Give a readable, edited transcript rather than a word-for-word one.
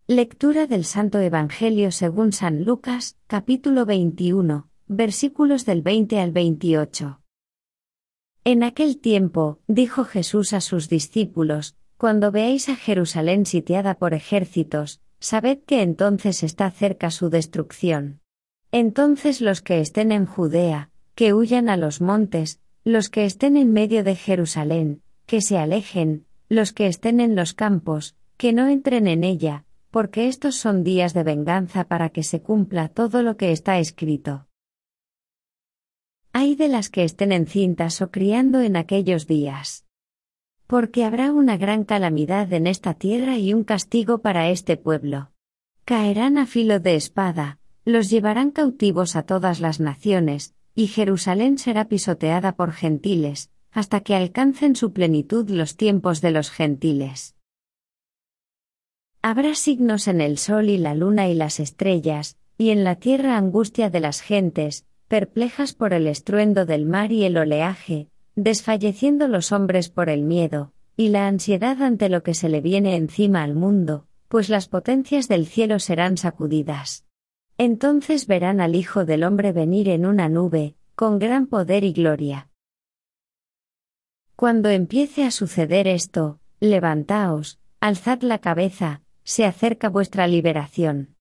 Lectura del Santo Evangelio según San Lucas, capítulo 21, versículos del 20 al 28. En aquel tiempo, dijo Jesús a sus discípulos: Cuando veáis a Jerusalén sitiada por ejércitos, sabed que entonces está cerca su destrucción. Entonces los que estén en Judea, que huyan a los montes; los que estén en medio de Jerusalén, que se alejen; los que estén en los campos, que no entren en ella, porque estos son días de venganza para que se cumpla todo lo que está escrito. Ay de las que estén encintas o criando en aquellos días. Porque habrá una gran calamidad en esta tierra y un castigo para este pueblo. Caerán a filo de espada, los llevarán cautivos a todas las naciones, y Jerusalén será pisoteada por gentiles, hasta que alcancen su plenitud los tiempos de los gentiles. Habrá signos en el sol y la luna y las estrellas, y en la tierra angustia de las gentes, perplejas por el estruendo del mar y el oleaje, desfalleciendo los hombres por el miedo, y la ansiedad ante lo que se le viene encima al mundo, pues las potencias del cielo serán sacudidas. Entonces verán al Hijo del Hombre venir en una nube, con gran poder y gloria. Cuando empiece a suceder esto, levantaos, alzad la cabeza, se acerca vuestra liberación.